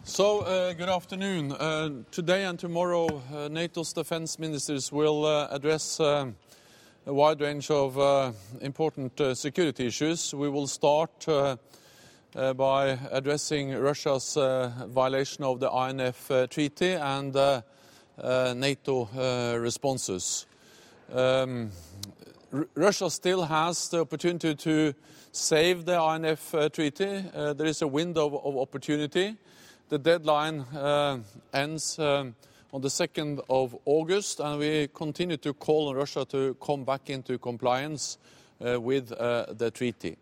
Good afternoon. Today and tomorrow, NATO's defense ministers will address a wide range of important security issues. We will start by addressing Russia's violation of the INF Treaty and NATO responses. Russia still has the opportunity to save the INF Treaty. There is a window of opportunity. The deadline ends on the 2nd of August, and we continue to call on Russia to come back into compliance with the treaty.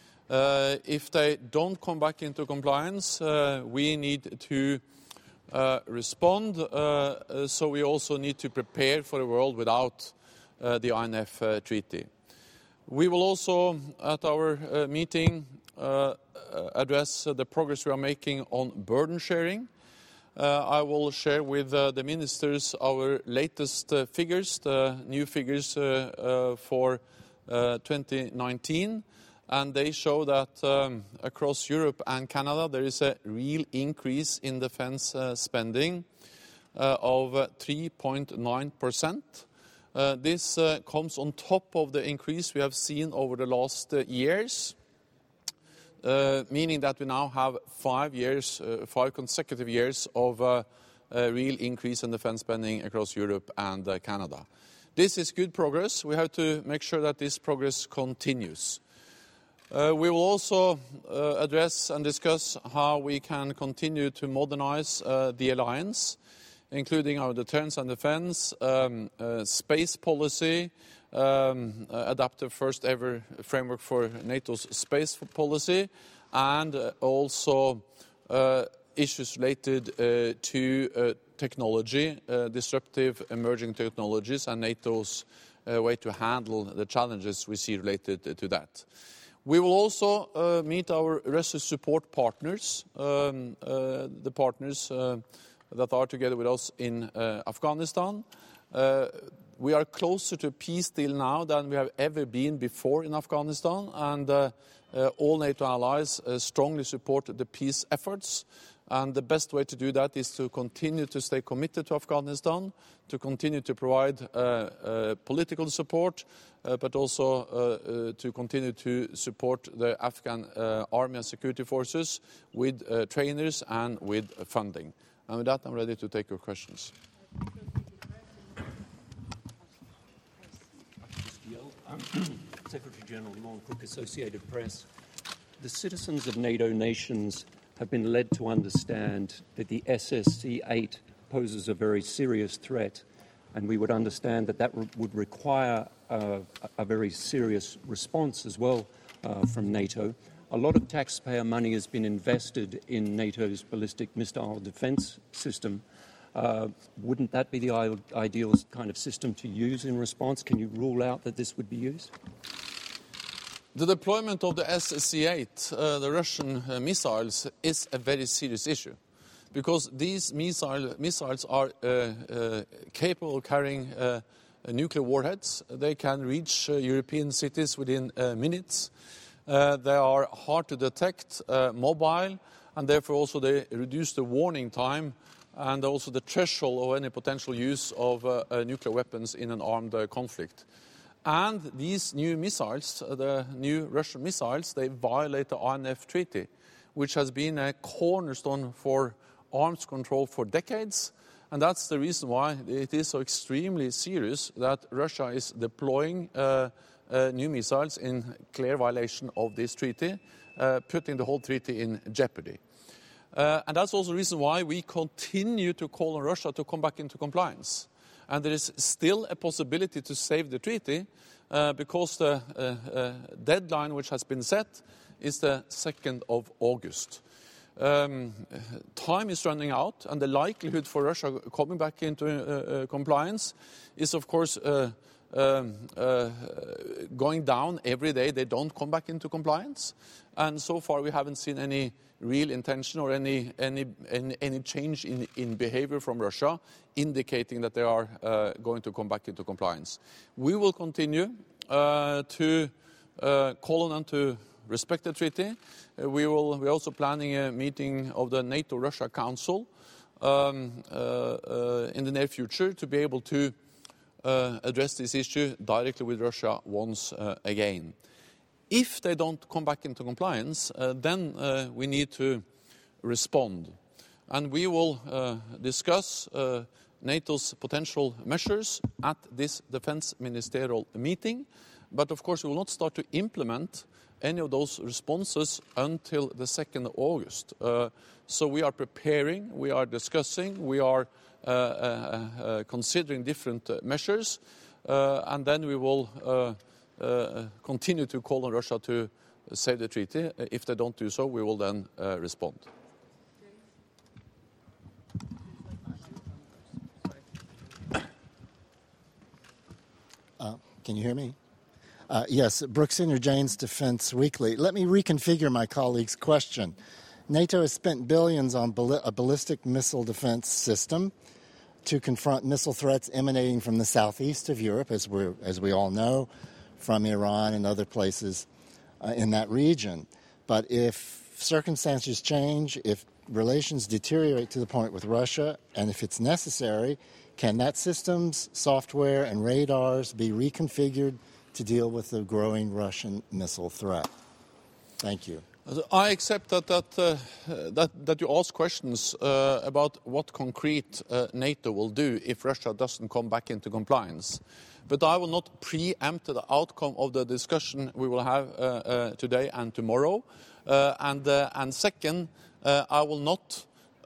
If they don't come back into compliance, we need to respond, so we also need to prepare for a world without the INF Treaty. We will also, at our meeting, address the progress we are making on burden sharing. I will share with the ministers our latest figures, the new figures for 2019, and they show that across Europe and Canada there is a real increase in defense spending of 3.9%. This comes on top of the increase we have seen over the last years. Meaning that we now have 5 consecutive years of a real increase in defense spending across Europe and Canada. This is good progress. We have to make sure that this progress continues. We will also address and discuss how we can continue to modernize the alliance, including our deterrence and defense, space policy, adopt the first ever framework for NATO's space policy, and also issues related to technology, disruptive emerging technologies, and NATO's way to handle the challenges we see related to that. We will also meet our Russia support partners, the partners that are together with us in Afghanistan. We are closer to a peace deal now than we have ever been before in Afghanistan, and all NATO allies strongly support the peace efforts. And the best way to do that is to continue to stay committed to Afghanistan, to continue to provide political support, but also to continue to support the Afghan army and security forces with trainers and with funding. And with that, I'm ready to take your questions. Secretary General Lorne Cook, Associated Press. The citizens of NATO nations have been led to understand that the SSC-8 poses a very serious threat, and we would understand that that would require a very serious response as well from NATO. A lot of taxpayer money has been invested in NATO's ballistic missile defense system. Wouldn't that be the ideal kind of system to use in response? Can you rule out that this would be used? The deployment of the SSC-8, the Russian missiles, is a very serious issue, because these missiles are capable of carrying nuclear warheads. They can reach European cities within minutes. They are hard to detect, mobile, and therefore also they reduce the warning time and also the threshold of any potential use of nuclear weapons in an armed conflict. And these new missiles, the new Russian missiles, they violate the INF Treaty, which has been a cornerstone for arms control for decades. And that's the reason why it is so extremely serious that Russia is deploying new missiles in clear violation of this treaty, putting the whole treaty in jeopardy. And that's also the reason why we continue to call on Russia to come back into compliance. And there is still a possibility to save the treaty because the deadline which has been set is the 2nd of August. Time is running out, and the likelihood for Russia coming back into compliance is, of course, going down every day. They don't come back into compliance, and so far we haven't seen any real intention or any change in behavior from Russia indicating that they are going to come back into compliance. We will continue to call on them to respect the treaty. We're also planning a meeting of the NATO-Russia Council in the near future to be able to address this issue directly with Russia once again. If they don't come back into compliance, then we need to respond. And we will discuss NATO's potential measures at this defense ministerial meeting. But of course, we will not start to implement any of those responses until the 2nd of August. So we are preparing, we are discussing, we are considering different measures, and then we will continue to call on Russia to save the treaty. If they don't do so, we will then respond. Can you hear me? Yes, Brooks Singer-Janes, Defense Weekly. Let me reconfigure my colleague's question. NATO has spent billions on a ballistic missile defense system to confront missile threats emanating from the southeast of Europe, as we all know, from Iran and other places in that region. But if circumstances change, if relations deteriorate to the point with Russia, and if it's necessary, can that system's software and radars be reconfigured to deal with the growing Russian missile threat? Thank you. I accept that you ask questions about what concrete NATO will do if Russia doesn't come back into compliance. But I will not preempt the outcome of the discussion we will have today and tomorrow. And second, I will not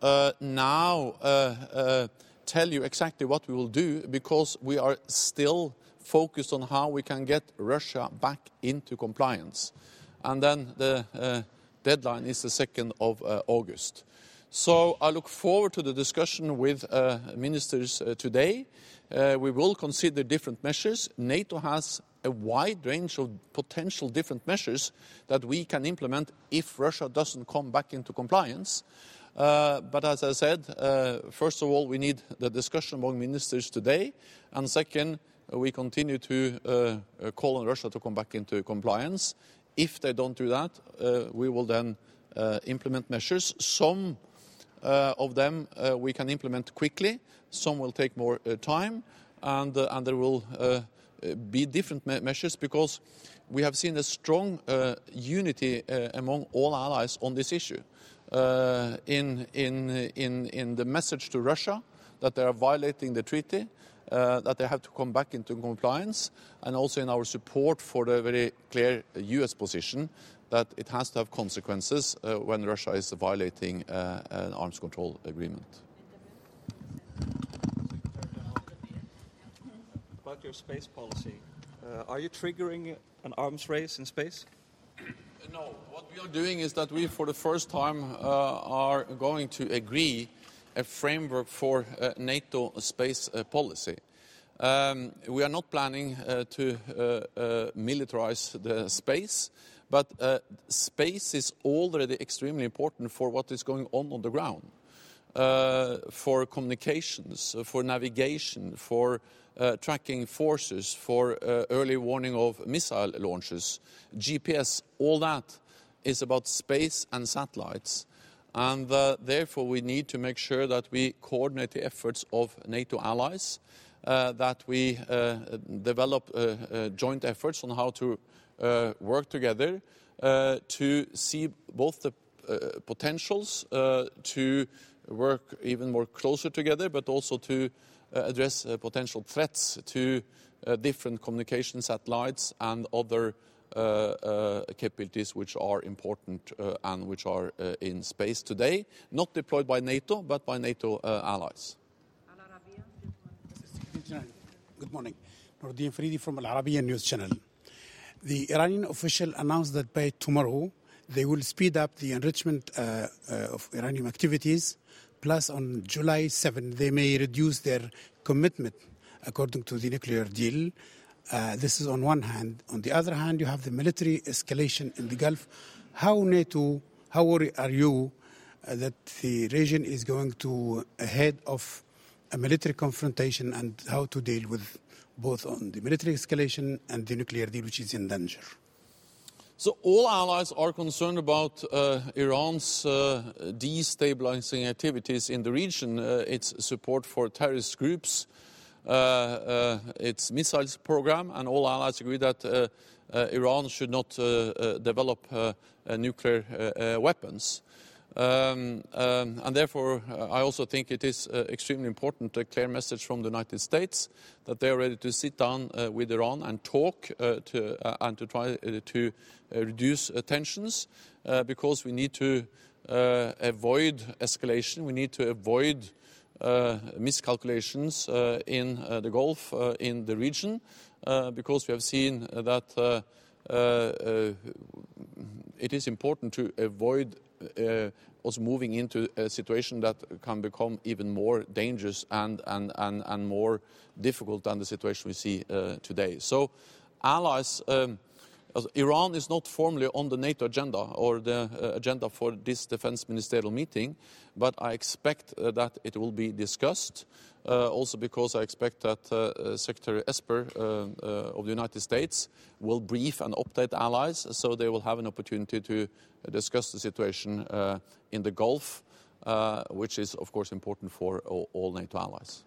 now tell you exactly what we will do, because we are still focused on how we can get Russia back into compliance. And then the deadline is the 2nd of August. So I look forward to the discussion with ministers today. We will consider different measures. NATO has a wide range of potential different measures that we can implement if Russia doesn't come back into compliance. But as I said, first of all, we need the discussion among ministers today. And second, we continue to call on Russia to come back into compliance. If they don't do that, we will then implement measures. Some of them we can implement quickly. Some will take more time. And there will be different measures, because we have seen a strong unity among all allies on this issue. In the message to Russia that they are violating the treaty, that they have to come back into compliance, and also in our support for the very clear US position that it has to have consequences when Russia is violating an arms control agreement. About your space policy, are you triggering an arms race in space? No, what we are doing is that we, for the first time, are going to agree a framework for NATO space policy. We are not planning to militarize the space, but space is already extremely important for what is going on the ground, for communications, for navigation, for tracking forces, for early warning of missile launches, GPS. All that is about space and satellites. And therefore, we need to make sure that we coordinate the efforts of NATO allies, that we develop joint efforts on how to work together to see both the potentials to work even more closer together, but also to address potential threats to different communication satellites and other capabilities which are important and which are in space today, not deployed by NATO, but by NATO allies. Good morning. Nordin Faridi from Al Arabian News Channel. The Iranian official announced that by tomorrow they will speed up the enrichment of uranium activities. Plus, on July 7, they may reduce their commitment according to the nuclear deal. This is on one hand. On the other hand, you have the military escalation in the Gulf. How worried are you that the region is going to ahead of a military confrontation, and how to deal with both on the military escalation and the nuclear deal, which is in danger? So all allies are concerned about Iran's destabilizing activities in the region, its support for terrorist groups, its missiles program, and all allies agree that Iran should not develop nuclear weapons. And therefore, I also think it is extremely important, a clear message from the United States that they are ready to sit down with Iran and talk and to try to reduce tensions, because we need to avoid escalation. We need to avoid miscalculations in the Gulf, in the region, because we have seen that it is important to avoid us moving into a situation that can become even more dangerous and more difficult than the situation we see today. So allies, Iran is not formally on the NATO agenda or the agenda for this defense ministerial meeting, but I expect that it will be discussed, also because I expect that Secretary Esper of the United States will brief and update allies, so they will have an opportunity to discuss the situation in the Gulf, which is, of course, important for all NATO allies.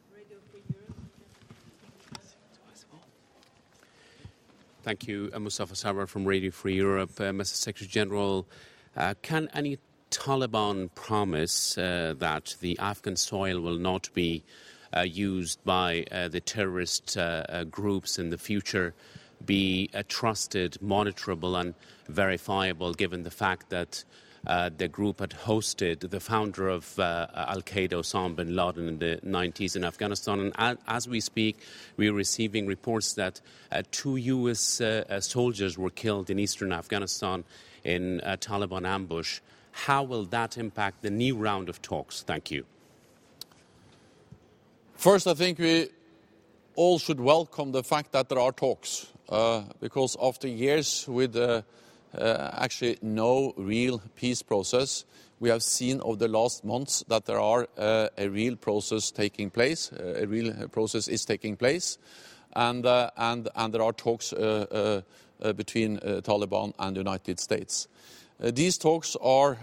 Thank you, Mustafa Sarwar from Radio Free Europe. Mr. Secretary General, can any Taliban promise that the Afghan soil will not be used by the terrorist groups in the future be trusted, monitorable and verifiable, given the fact that the group had hosted the founder of Al-Qaeda, Osama bin Laden, in the 90s in Afghanistan. And as we speak, we are receiving reports that 2 U.S. soldiers were killed in eastern Afghanistan in a Taliban ambush. How will that impact the new round of talks? Thank you. First, I think we all should welcome the fact that there are talks, because after years with actually no real peace process, we have seen over the last months that there are a real process taking place. A real process is taking place, and there are talks between Taliban and the United States. These talks are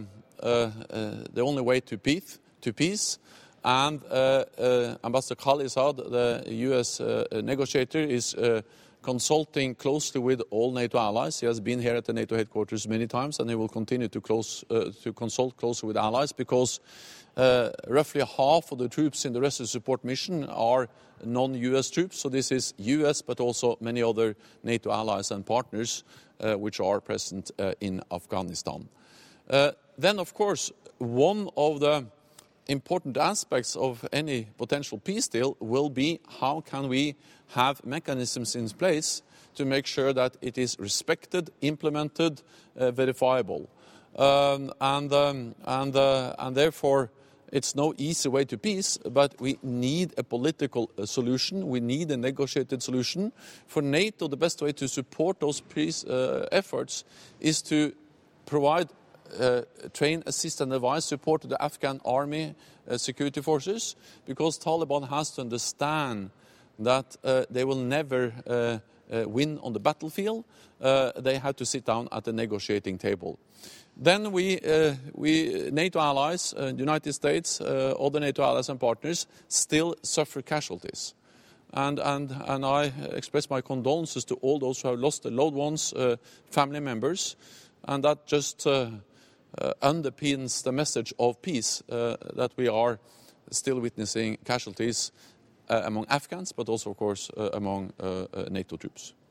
the only way to peace. And Ambassador Khalilzad, the U.S. negotiator, is consulting closely with all NATO allies. He has been here at the NATO headquarters many times, and he will continue to consult closely with allies, because roughly half of the troops in the rescue support mission are non-U.S. troops. So this is U.S., but also many other NATO allies and partners which are present in Afghanistan. Then, of course, one of the important aspects of any potential peace deal will be how can we have mechanisms in place to make sure that it is respected, implemented, verifiable. And therefore, it's no easy way to peace, but we need a political solution. We need a negotiated solution. For NATO, the best way to support those peace efforts is to provide train, assist and advise support to the Afghan army security forces, because Taliban has to understand that they will never win on the battlefield. They have to sit down at the negotiating table. Then we NATO allies, the United States, other NATO allies and partners still suffer casualties. And I express my condolences to all those who have lost their loved ones, family members, and that just underpins the message of peace, that we are still witnessing casualties among Afghans, but also, of course, among NATO troops.